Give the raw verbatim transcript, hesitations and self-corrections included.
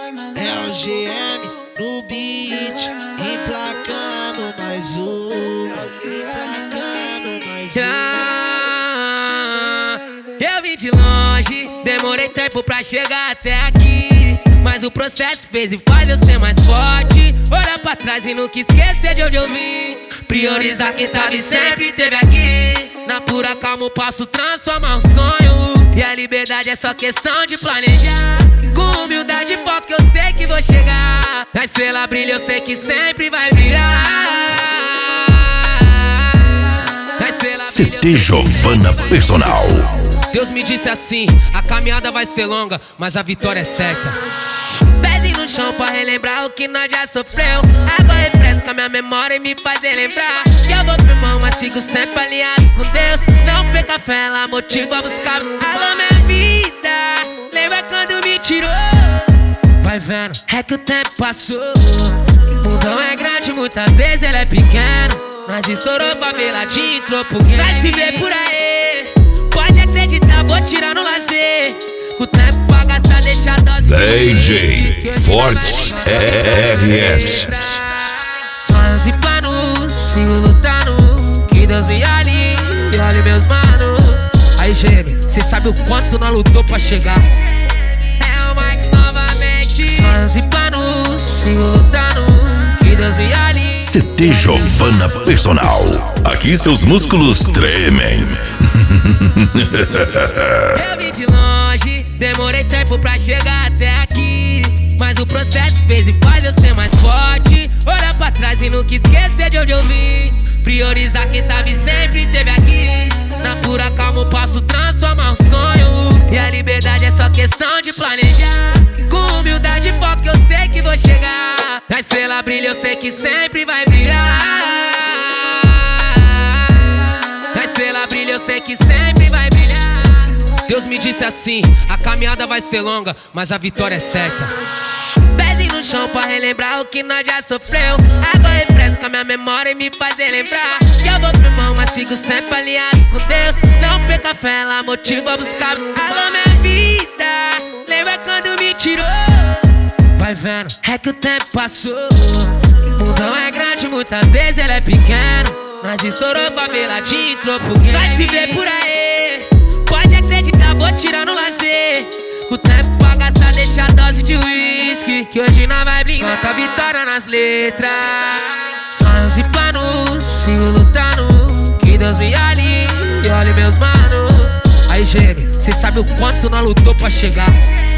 É o G M no beat, emplacando mais uma, emplacando mais uma. Eu vim de longe, demorei tempo pra chegar até aqui, mas o processo fez e faz eu ser mais forte. Olha pra trás e nunca esquecer de onde eu vim. Priorizar quem tava e sempre teve aqui. Na pura calma eu posso transformar um sonho, e a liberdade é só questão de planejar. Com humildade e foco eu sei que vou chegar. A estrela brilha, eu sei que sempre vai brilhar. A estrela brilha, C T Giovana Personal. Deus me disse assim: a caminhada vai ser longa, mas a vitória é certa. Pezinho no chão pra relembrar o que nós já sofreu. Água refresca minha memória e me faz relembrar que eu vou firmão, mas sigo sempre alinhado com Deus. Não perca fé, ela motiva a buscar. Alô, minha vida, lembra quando me tirou? Vai vendo, é que o tempo passou. O mundão é grande, muitas vezes ele é pequeno. Nós estourou favela, te entrou pro game. Vai se ver por aí, pode acreditar, vou tirar no lazer. O tempo pra gastar, deixa a dose D J Fortes R S. Sonhos e planos, sigo lutando, que Deus me olhe e olhe meus manos. Aí, G M, cê sabe o quanto nós lutou pra chegar. É o Max novamente. Sonhos e planos, sigo lutando, que Deus me olhe. C T Giovana Personal. Aqui seus músculos tremem. Eu vim de longe, demorei tempo pra chegar até aqui, mas o processo fez e faz eu ser mais forte. Olha pra trás e nunca esquecer de onde eu vim. Priorizar quem tava e sempre teve aqui. Na pura calma eu posso transformar um sonho, e a liberdade é só questão de planejar. Com humildade e foco eu sei que vou chegar. A estrela brilha, eu sei que sempre vai brilhar. A estrela brilha, eu sei que sempre vai brilhar. Deus me disse assim: a caminhada vai ser longa, mas a vitória é certa. Pezinho no chão pra relembrar o que nós já sofreu. Água refresca minha memória e me faz relembrar que eu vou firmão, mas sigo sempre alinhado com Deus. Não perca fé, ela motiva a buscar. Alô, minha vida, lembra quando me tirou? Vai vendo, é que o tempo passou. O mundão é grande, muitas vezes ele é pequeno. Nós estourou favela, te entrou pro game. Vai se ver por aí, pode acreditar, vou tirar no lazer. O tempo pra gastar, deixa a dose de uísque, que hoje nós vai brincar. Canta a vitória nas letras. Sonhos e planos, sigo lutando, que Deus me olhe e olhe meus manos. Aí, G M, cê sabe o quanto nós lutou pra chegar.